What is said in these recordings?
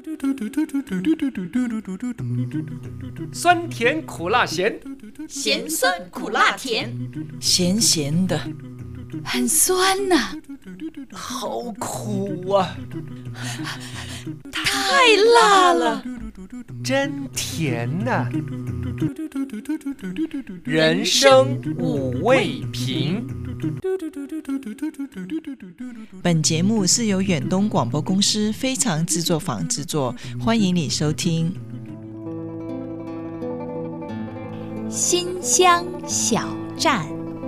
酸甜苦辣咸， 咸酸苦辣甜， 咸咸的，很酸呐， 好苦啊！ 太辣了， 真甜呐！人生五味瓶。 本节目是由远东广播公司非常制作坊制作，欢迎你收听。 新乡小站。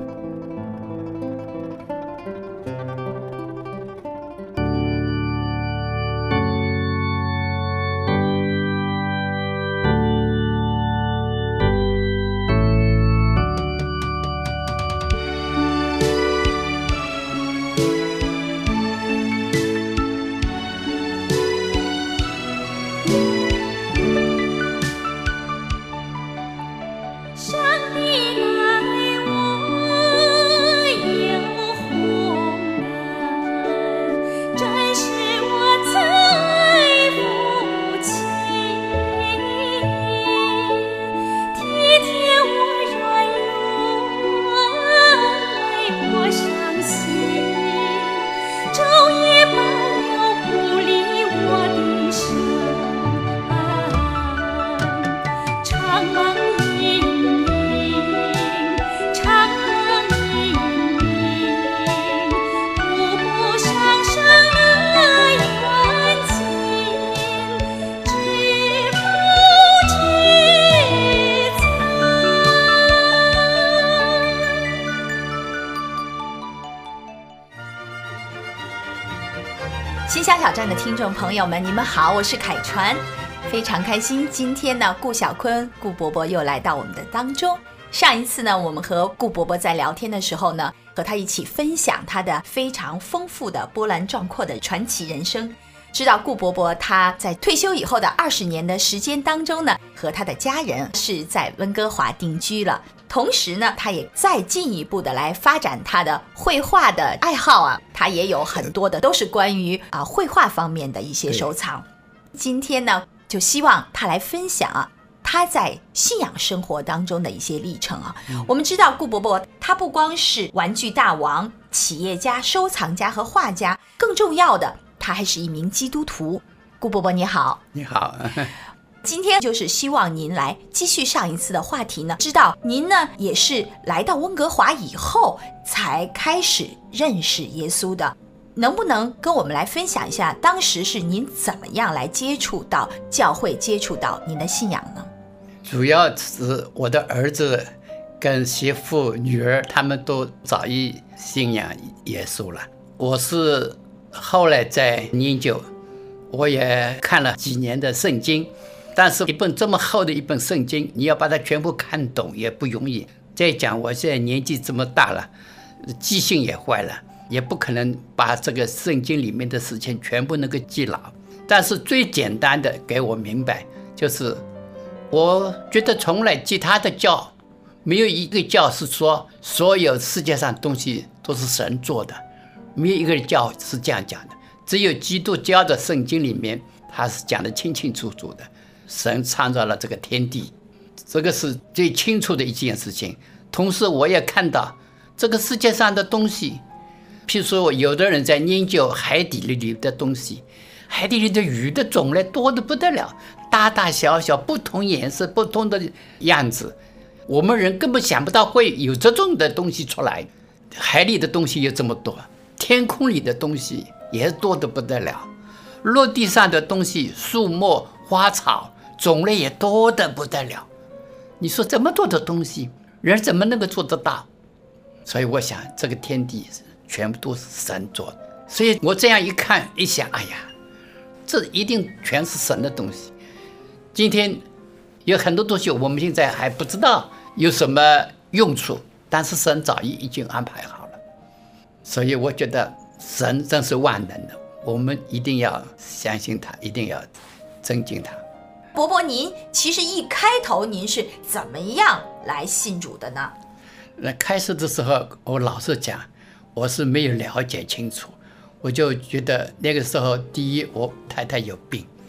新乡小站的听众朋友们，你们好，我是凯传，非常开心。今天呢，顾小坤、顾伯伯又来到我们的当中。上一次呢，我们和顾伯伯在聊天的时候呢，和他一起分享他的非常丰富的波澜壮阔的传奇人生。知道顾伯伯他在退休以后的20年的时间当中呢，和他的家人是在温哥华定居了。同时呢，他也再进一步的来发展他的绘画的爱好啊，他也有很多的都是关于绘画方面的一些收藏。今天呢，就希望他来分享他在信仰生活当中的一些历程啊。我们知道顾伯伯他不光是玩具大王、企业家、收藏家和画家，更重要的，他还是一名基督徒。顾伯伯你好。 你好。 今天就是希望您来继续上一次的话题呢，知道您呢也是来到温哥华以后才开始认识耶稣的，能不能跟我们来分享一下当时是您怎么样来接触到教会，接触到您的信仰呢？ 主要是我的儿子跟媳妇女儿他们都早已信仰耶稣了。我是后来在研究，我也看了几年的圣经，但是一本这么厚的一本圣经，你要把它全部看懂也不容易。再讲我现在年纪这么大了，记性也坏了，也不可能把这个圣经里面的事情全部能够记牢。但是最简单的给我明白，就是我觉得从来其他的教没有一个教是说所有世界上东西都是神做的，没有一个教是这样讲的。只有基督教的圣经里面，他是讲得清清楚楚的，神创造了这个天地，这个是最清楚的一件事情。同时我也看到这个世界上的东西，譬如说有的人在研究海底里的东西，海底里的鱼的种类多得不得了，大大小小，不同颜色，不同的样子，我们人根本想不到会有这种的东西出来。海里的东西有这么多，天空里的东西也多得不得了，陆地上的东西，树木花草种类也多得不得了。你说这么多的东西，人怎么能够做得到？所以我想这个天地全部都是神做的。所以我这样一看一想，哎呀，这一定全是神的东西。今天有很多东西我们现在还不知道有什么用处，但是神早已经安排好了。所以我觉得神真是万能的，我们一定要相信他，一定要尊敬他。 伯伯，您其实一开头您是怎么样来信主的呢？ 那开始的时候，我老实讲，我是没有了解清楚，我就觉得那个时候，第一，我太太有病，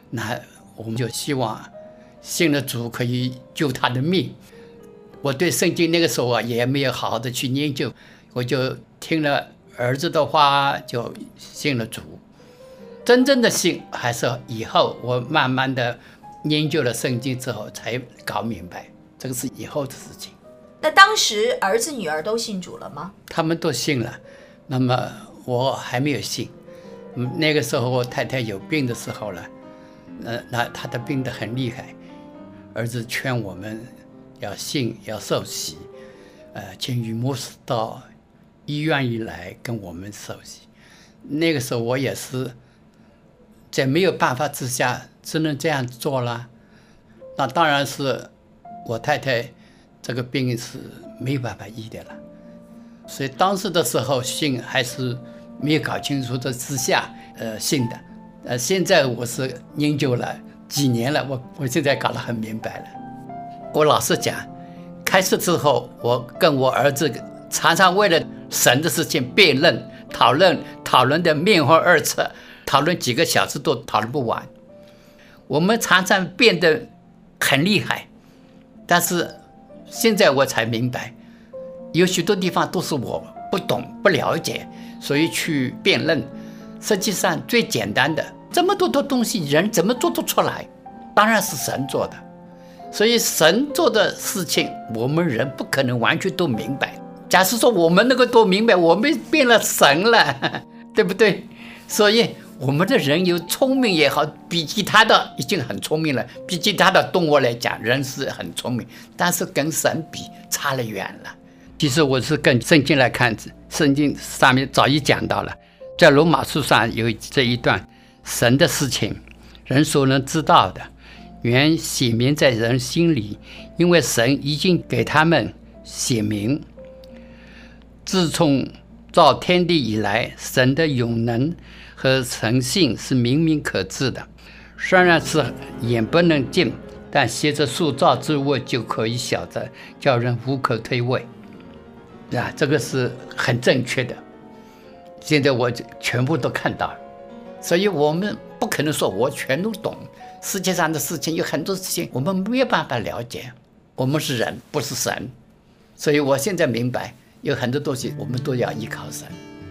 那我们就希望信了主可以救他的命。我对圣经那个时候也没有好好的去研究，我就听了儿子的话就信了主。真正的信还是以后我慢慢的研究了圣经之后才搞明白，这个是以后的事情。 那当时儿子女儿都信主了吗？ 他们都信了，那么我还没有信。那个时候我太太有病的时候了，那她的病得很厉害，儿子劝我们要信要受洗，请于牧师到医院里来跟我们受洗。那个时候我也是在没有办法之下只能这样做了。那当然是我太太这个病是没有办法医的了，所以当时的时候信还是没有搞清楚的之下信的。现在我是研究了几年了，我现在搞得很明白了。我老实讲，开始之后我跟我儿子常常为了神的事情辩论讨论的面红耳赤，讨论几个小时都讨论不完。我们常常变得很厉害，但是现在我才明白，有许多地方都是我不懂不了解，所以去辩论。实际上最简单的这么多的东西人怎么做得出来？当然是神做的。所以神做的事情我们人不可能完全都明白。假设说我们能够都明白，我们变了神了，对不对？所以我们的人有聪明也好，比其他的已经很聪明了，比其他的动物来讲人是很聪明，但是跟神比差了远了。其实我是跟圣经来看，圣经上面早已讲到了，在罗马书上有这一段，神的事情人所能知道的原写明在人心里，因为神已经给他们写明。自从造天地以来，神的永能和诚信是明明可知的，虽然是眼不能见，但携着塑造之物就可以晓得，叫人无可推诿。这个是很正确的，现在我全部都看到了。所以我们不可能说我全都懂，世界上的事情有很多事情我们没有办法了解，我们是人不是神。所以我现在明白有很多东西我们都要依靠神。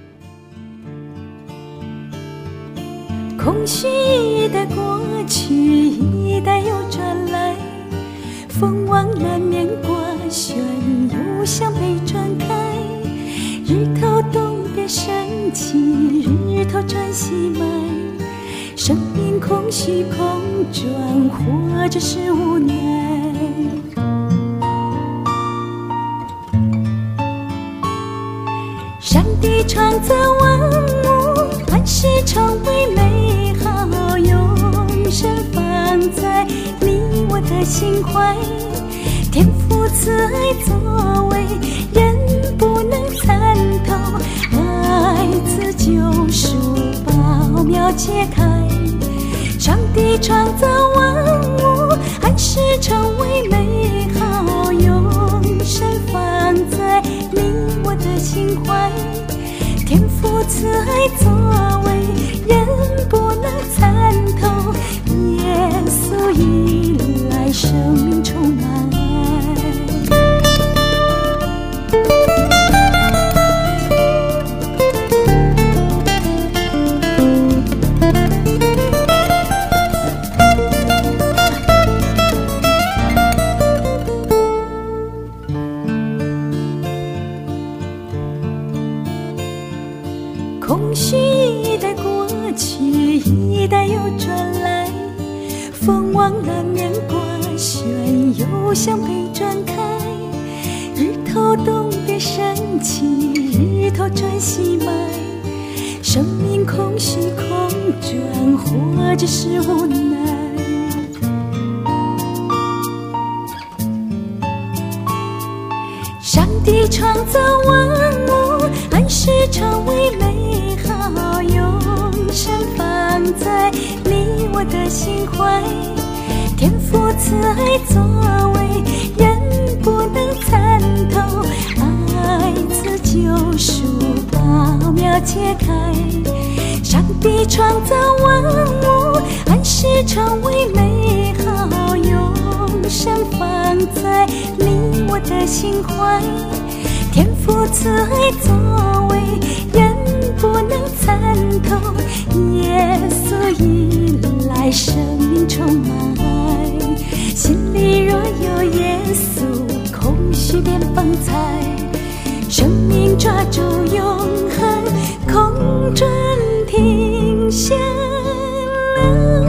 空虚一代过去，一代又转来，风往南面刮旋，又向北转开。日头东边升起，日头转西埋，生命空虚空转，或者是无奈。上帝创造万物，万事成为美好，永生放在你我的心怀。天父慈爱作为，人不能参透，爱自救赎，宝妙揭开。上帝创造万物，万事成为美好，永生放在你我的心怀。天父慈爱作为，人不能参透，耶稣一来，生命充满。空虚一代过去，一代又转来，风往南面刮旋，又向北转开。日头东边升起，日头转西埋，生命空虚空转，或者是无奈。上帝创造万物，万事成为美好，永生放在你我的心怀。天父慈爱作为，人不能参透，爱自救赎，宝妙揭开。上帝创造万物，万事事成为美好，永生放在你我的心怀。天父慈爱作为，人不能参透。耶稣一来，生命充满。心里若有耶稣，空虚变风采。生命抓住永恒，空转停下来。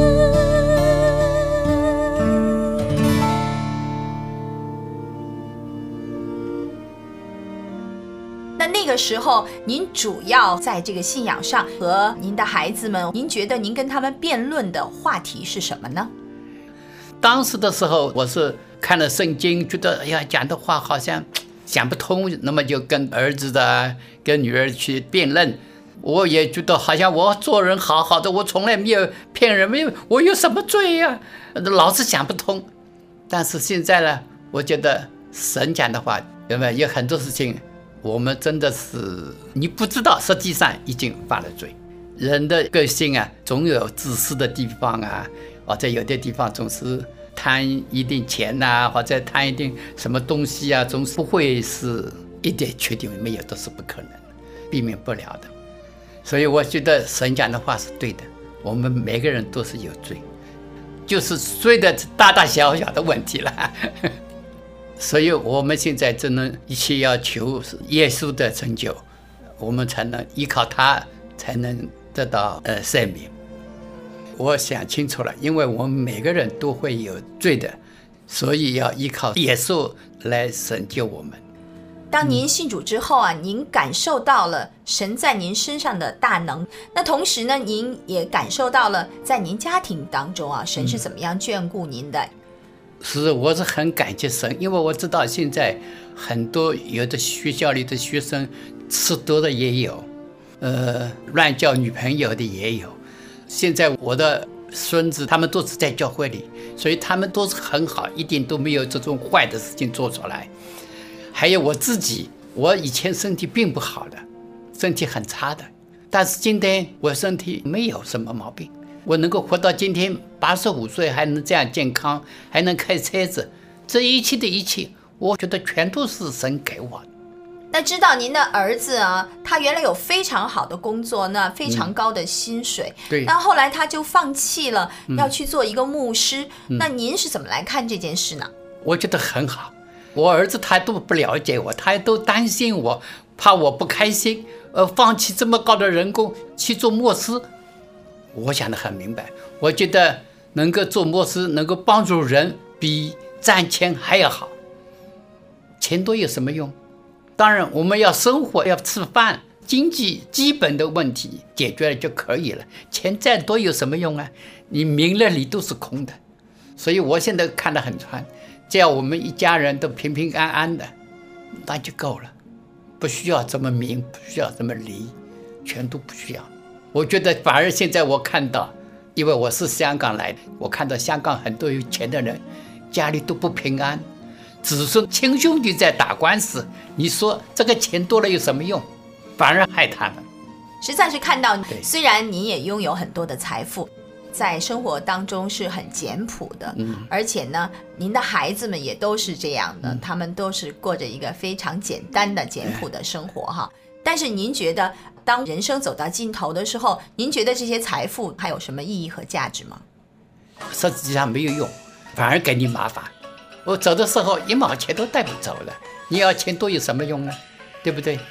那个时候您主要在这个信仰上和您的孩子们，您觉得您跟他们辩论的话题是什么呢？ 当时的时候我是看了圣经，觉得哎呀讲的话好像想不通，那么就跟儿子的跟女儿去辩论。我也觉得好像我做人好好的，我从来没有骗人，没有，我有什么罪呀？老是想不通。但是现在呢，我觉得神讲的话，有很多事情我们真的是你不知道，实际上已经犯了罪。人的个性啊，总有自私的地方啊，或者有的地方总是贪一点钱啊，或者贪一点什么东西啊，总是不会是一点缺点没有，都是不可能的，避免不了的。所以我觉得神讲的话是对的，我们每个人都是有罪，就是罪的大大小小的问题了。所以我们现在只能一切要求耶稣的成就，我们才能依靠他，才能得到赦免。我想清楚了，因为我们每个人都会有罪的，所以要依靠耶稣来拯救我们。 当您信主之后啊，您感受到了神在您身上的大能，那同时呢，您也感受到了在您家庭当中啊，神是怎么样眷顾您的。 我是很感谢神，因为我知道现在很多有的学校里的学生吃多的也有，乱交女朋友的也有。现在我的孙子他们都是在教会里，所以他们都是很好，一点都没有这种坏的事情做出来。还有我自己，我以前身体并不好的，身体很差的，但是今天我身体没有什么毛病，我能够活到今天85岁，还能这样健康，还能开车子，这一切的一切，我觉得全都是神给我的。 那知道您的儿子啊，他原来有非常好的工作，那非常高的薪水， 对， 那后来他就放弃了，要去做一个牧师。那您是怎么来看这件事呢？ 我觉得很好。我儿子他都不了解我，他都担心我，怕我不开心，放弃这么高的人工去做牧师。我想得很明白，我觉得能够做牧师，能够帮助人，比赚钱还要好。钱多有什么用？当然我们要生活，要吃饭，经济基本的问题解决了就可以了，钱再多有什么用啊？你名了利都是空的。所以我现在看得很穿，只要我们一家人都平平安安的，那就够了，不需要这么名，不需要这么利，全都不需要。我觉得反而现在我看到，因为我是香港来的，我看到香港很多有钱的人家里都不平安，子孙亲兄弟在打官司，你说这个钱多了有什么用？反而害他们。 实在是看到，虽然您也拥有很多的财富，在生活当中是很简朴的，而且呢，您的孩子们也都是这样的，他们都是过着一个非常简单的简朴的生活哈。但是您觉得，当人生走到尽头的时候，您觉得这些财富还有什么意义和价值吗？ 实际上没有用，反而给你麻烦。我走的时候1毛钱都带不走了，你要钱多有什么用呢？对不对？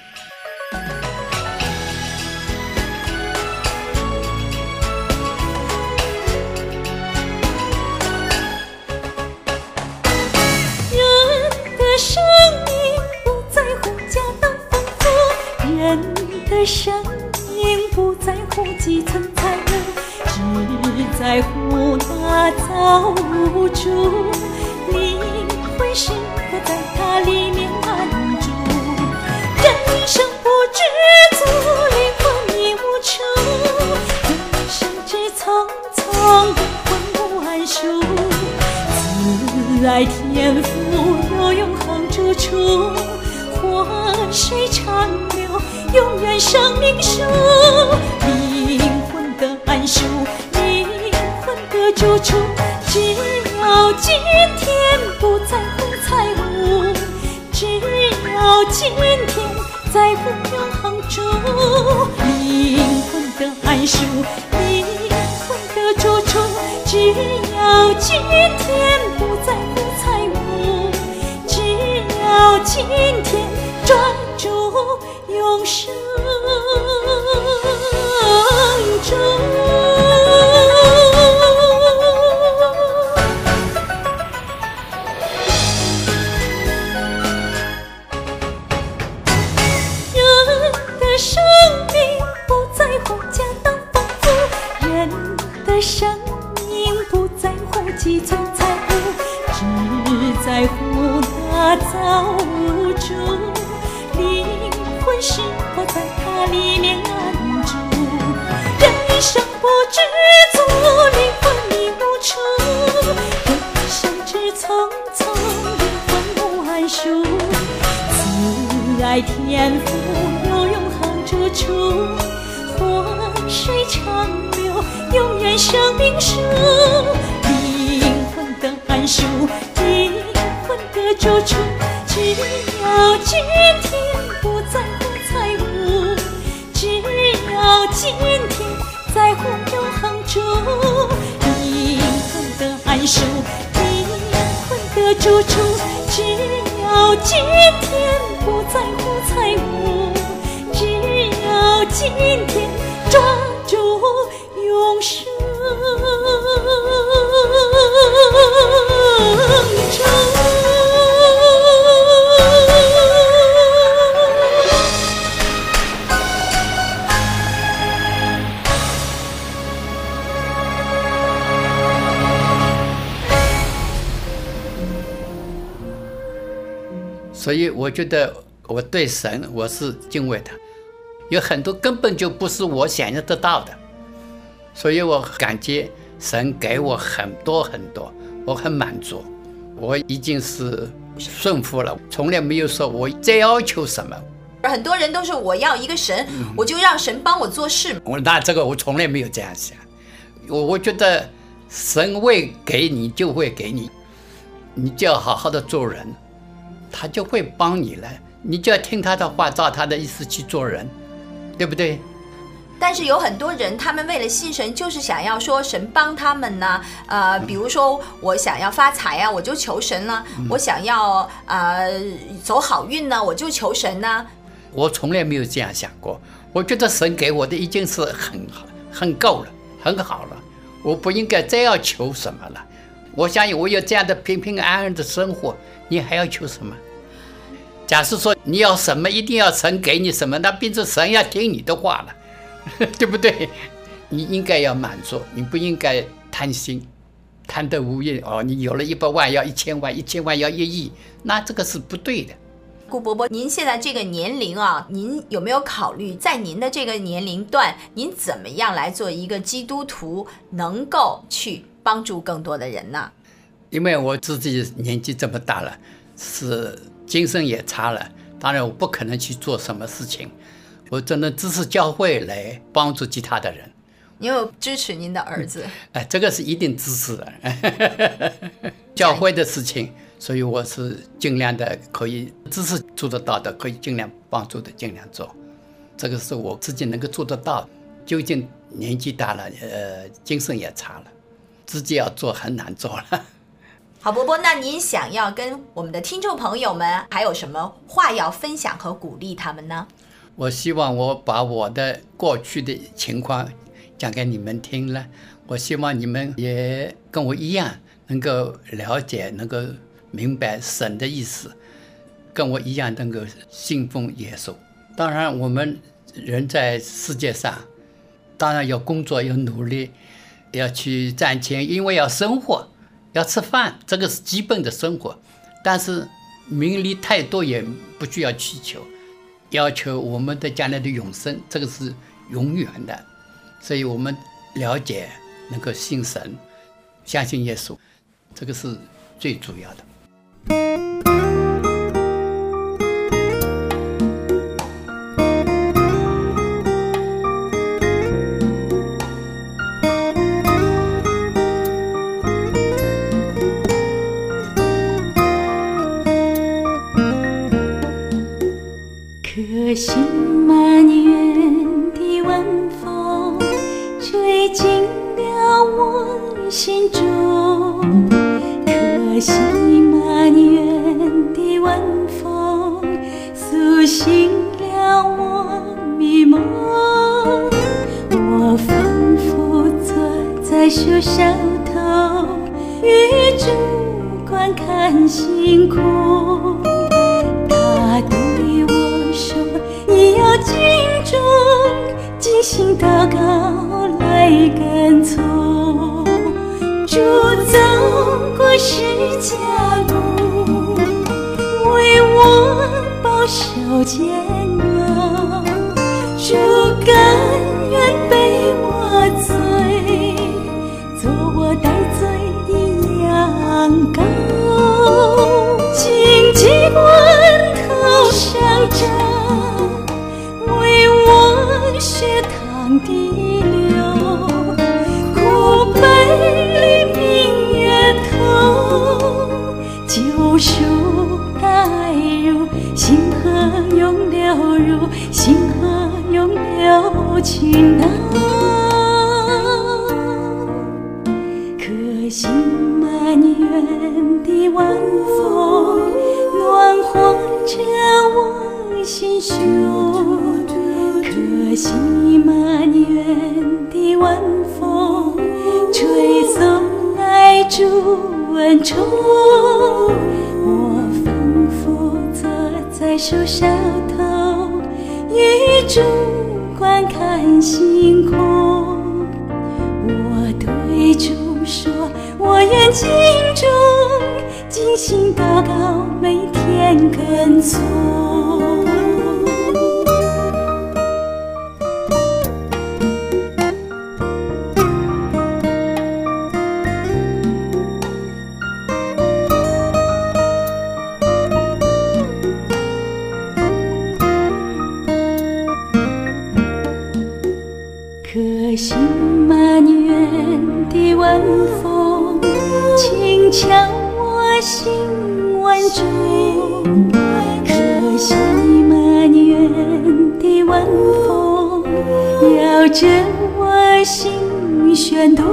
生命不在乎家当丰富，人的生命不在乎几层财路，只在乎那造物主，灵魂是否在它里面安住。人生不知足，灵魂已无处，人生只匆匆，灵魂不安舒。慈爱天父有永恒住处，活水长流，永远生命树，灵魂的安舒，灵的住处，只要今天不在乎财物，只要今天在乎永恒主，灵魂的安舒，灵魂的住处，只要今天不在乎财物，只要今天专注永生中。人的生命不在乎家当丰富，人的生命不在乎积存财物，只在乎那造物主，灵魂是否在他里面安住。人生不知足，灵魂迷无处，人生只匆匆，灵魂无安舒。慈爱天父有永恒住处，活水长流，永远生命树，灵魂的安舒，灵魂的住处，只要今天不在乎财物，只要今天在乎永恒主，灵魂的安舒，灵魂的住处，只要今天不在乎财物，只要今天抓住永生中。 所以我觉得我对神我是敬畏的，有很多根本就不是我想要得到的，所以我感激神给我很多很多，我很满足，我已经是顺服了，从来没有说我再要求什么。 很多人都是我要一个神，我就让神帮我做事。 那这个我从来没有这样想，我觉得神会给你就会给你，你就要好好的做人，他就会帮你了，你就要听他的话，照他的意思去做人，对不对？ 但是有很多人，他们为了信神，就是想要说神帮他们呢。比如说我想要发财啊，我就求神了；我想要走好运呢，我就求神呢。 我从来没有这样想过，我觉得神给我的已经是很够了，很好了，我不应该再要求什么了。我相信我有这样的平平安安的生活，你还要求什么？假设说你要什么，一定要神给你什么，那变成神要听你的话了，对不对？你应该要满足，你不应该贪心，贪得无厌哦。你有了100万要1000万，1000万要1亿，那这个是不对的。 顾伯伯，您现在这个年龄啊，您有没有考虑在您的这个年龄段，您怎么样来做一个基督徒，能够去帮助更多的人呢？ 因为我自己年纪这么大了，是精神也差了，当然我不可能去做什么事情，我只能支持教会来帮助其他的人。 你有支持您的儿子？ 这个是一定支持的。教会的事情，所以我是尽量的可以支持做得到的，可以尽量帮助的尽量做，这个是我自己能够做得到。究竟年纪大了，精神也差了，自己要做很难做了。 好，伯伯，那您想要跟我们的听众朋友们还有什么话要分享和鼓励他们呢？ 我希望我把我的过去的情况讲给你们听了，我希望你们也跟我一样能够了解，能够明白神的意思，跟我一样能够信奉耶稣。当然我们人在世界上，当然要工作，要努力，要去赚钱，因为要生活，要吃饭，这个是基本的生活。但是名利太多也不需要去求，要求我们的将来的永生，这个是永远的。所以我们了解，能够信神，相信耶稣，这个是最主要的。 心满园的晚风吹进了我心中，可惜满园的晚风苏醒了我迷梦。我仿佛坐在树梢头，雨中观看星空。他对我说，你要敬重，精心祷告来跟从。主走过十架路，为我保守煎熬。主甘愿背我罪，做我代罪的羊羔。荆棘冠头上扎，为我血淌的流。苦杯里明月透，救赎带入，星河永流入，星河永流倾倒。可惜满园的晚风暖和着我心胸，可惜满园的晚风吹送来主恩宠。我仿佛坐在树梢头，雨中观看星空。我对主说，我愿敬重，精心祷告，每天跟从。可惜满园的晚风轻敲我心万钟，可惜满园的晚风摇着我心旋动。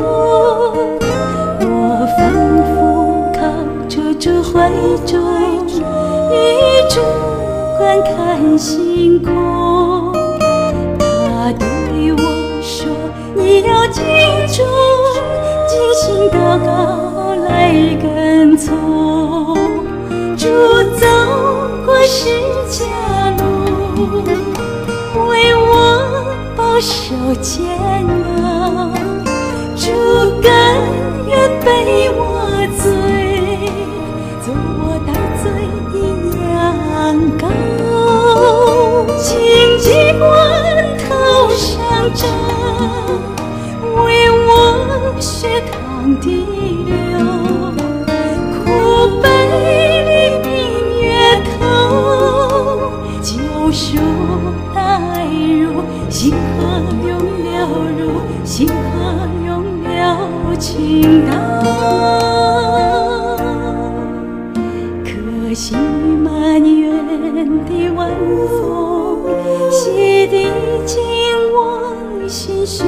我仿佛靠着主怀中，雨中观看星空。他对我说，你要敬重，精心祷告来跟从。主走过十架路，为我保守煎熬。主甘愿背我罪，做我代罪的羊羔。荆棘冠头上扎，为我血淌的流。苦杯里明月透，救赎带入，星河永流入，星河永流倾倒。可惜满园的晚风洗涤进我心胸，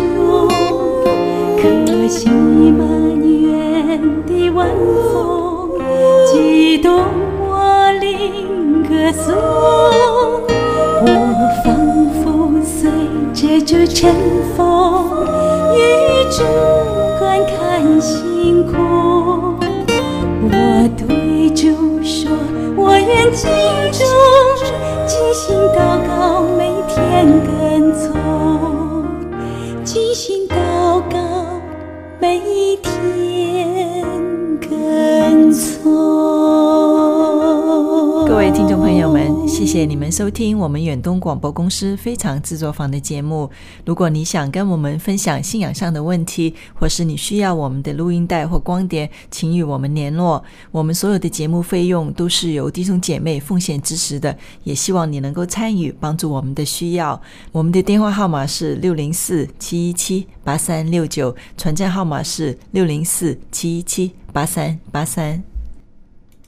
可惜满园的晚风激动我灵歌颂。我仿佛随着主乘风，雨中观看星空。我对主说，我愿敬重，精心祷告，每天跟从。精心祷告，每天跟从。 各位听众朋友们，谢谢你们收听我们远东广播公司非常制作坊的节目。如果你想跟我们分享信仰上的问题，或是你需要我们的录音带或光碟，请与我们联络。我们所有的节目费用都是由弟兄姐妹奉献支持的，也希望你能够参与，帮助我们的需要。我们的电话号码是604-717-8369，传真号码是604-717-8383。